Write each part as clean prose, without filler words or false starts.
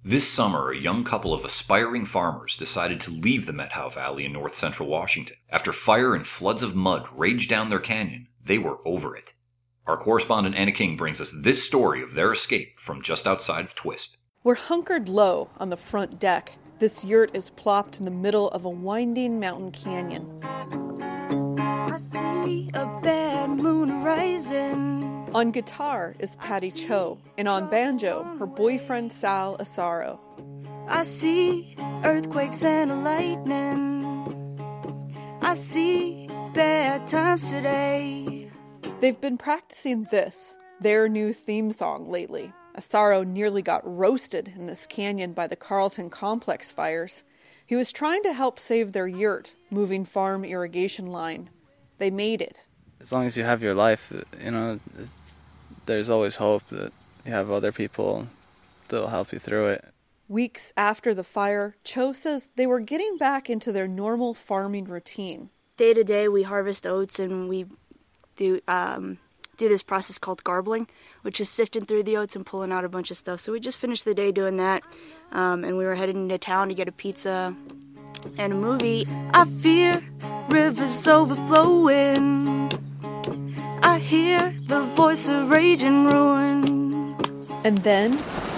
This summer, a young couple of aspiring farmers decided to leave the Methow Valley in north central Washington. After fire and floods of mud raged down their canyon, they were over it. Our correspondent Anna King brings us this story of their escape from just outside of Twisp. We're hunkered low on the front deck. This yurt is plopped in the middle of a winding mountain canyon. I see a bad moon rising. On guitar is Patty Cho, and on banjo, her boyfriend Sal Asaro. I see earthquakes and lightning. I see bad times today. They've been practicing this, their new theme song lately. Asaro nearly got roasted in this canyon by the Carlton Complex fires. He was trying to help save their yurt, moving farm irrigation line. They made it. As long as you have your life, there's always hope that you have other people that will help you through it. Weeks after the fire, Cho says they were getting back into their normal farming routine. Day to day, we harvest oats and we do this process called garbling, which is sifting through the oats and pulling out a bunch of stuff. So we just finished the day doing that, and we were headed into town to get a pizza and a movie. I fear rivers overflowing. I hear the voice of rage and ruin. And then,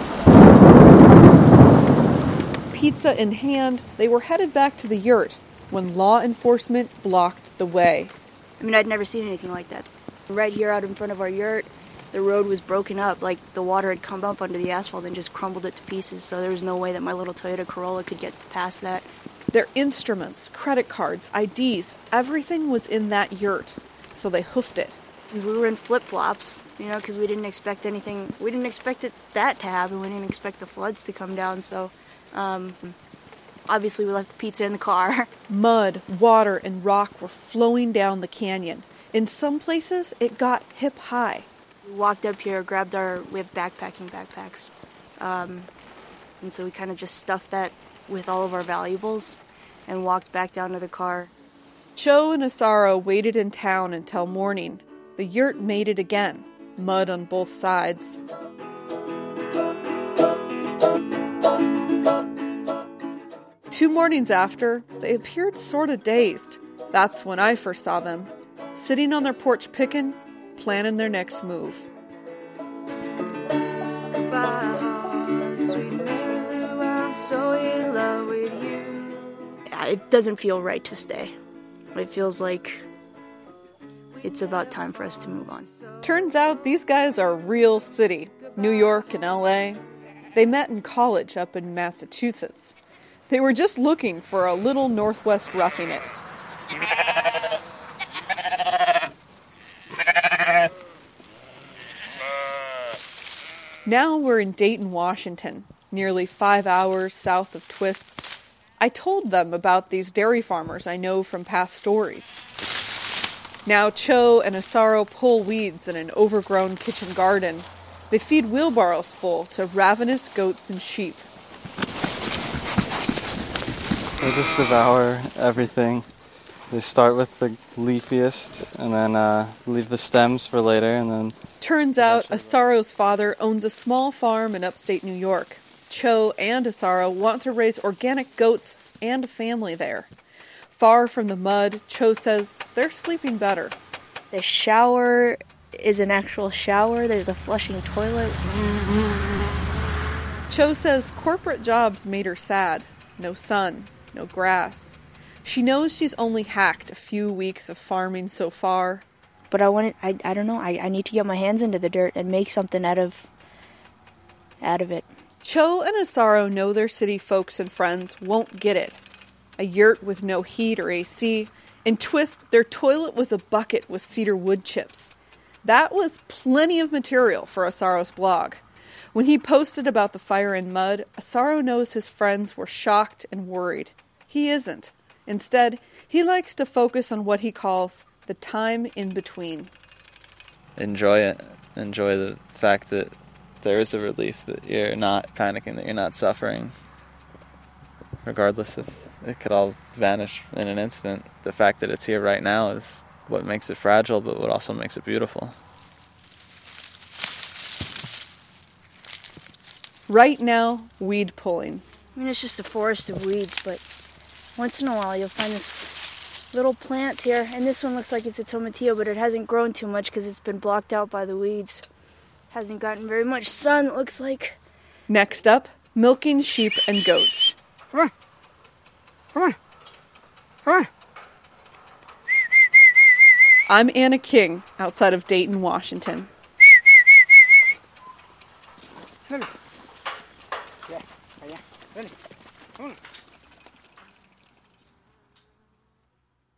pizza in hand, they were headed back to the yurt when law enforcement blocked the way. I mean, I'd never seen anything like that. Right here out in front of our yurt, the road was broken up, like the water had come up under the asphalt and just crumbled it to pieces, so there was no way that my little Toyota Corolla could get past that. Their instruments, credit cards, IDs, everything was in that yurt, so they hoofed it. Because we were in flip-flops, because we didn't expect anything. We didn't expect that to happen. We didn't expect the floods to come down, so obviously we left the pizza in the car. Mud, water, and rock were flowing down the canyon. In some places, it got hip-high. We walked up here, we have backpacking backpacks, and so we kind of just stuffed that with all of our valuables and walked back down to the car. Cho and Asaro waited in town until morning. The yurt made it again, mud on both sides. Two mornings after, they appeared sort of dazed. That's when I first saw them, sitting on their porch picking, planning their next move. It doesn't feel right to stay. It feels like it's about time for us to move on. Turns out these guys are real city, New York and LA. They met in college up in Massachusetts. They were just looking for a little Northwest roughing it. Now we're in Dayton, Washington, nearly 5 hours south of Twisp. I told them about these dairy farmers I know from past stories. Now Cho and Asaro pull weeds in an overgrown kitchen garden. They feed wheelbarrows full to ravenous goats and sheep. They just devour everything. They start with the leafiest and then leave the stems for later and then... Turns out Asaro's father owns a small farm in upstate New York. Cho and Asaro want to raise organic goats and a family there. Far from the mud, Cho says they're sleeping better. The shower is an actual shower. There's a flushing toilet. Cho says corporate jobs made her sad. No sun, no grass. She knows she's only hacked a few weeks of farming so far. But I don't know, I need to get my hands into the dirt and make something out of it. Cho and Asaro know their city folks and friends won't get it. A yurt with no heat or AC. In Twisp, their toilet was a bucket with cedar wood chips. That was plenty of material for Asaro's blog. When he posted about the fire and mud, Asaro knows his friends were shocked and worried. He isn't. Instead, he likes to focus on what he calls the time in between. Enjoy it. Enjoy the fact that there is a relief, that you're not panicking, that you're not suffering. Regardless if it could all vanish in an instant, the fact that it's here right now is what makes it fragile, but what also makes it beautiful. Right now, weed pulling. I mean, it's just a forest of weeds, but once in a while you'll find this little plant here, and this one looks like it's a tomatillo, but it hasn't grown too much because it's been blocked out by the weeds. Hasn't gotten very much sun, it looks like. Next up, milking sheep and goats. Come on. Come on. Come on. I'm Anna King, outside of Dayton, Washington. Yeah, yeah, ready. Come on.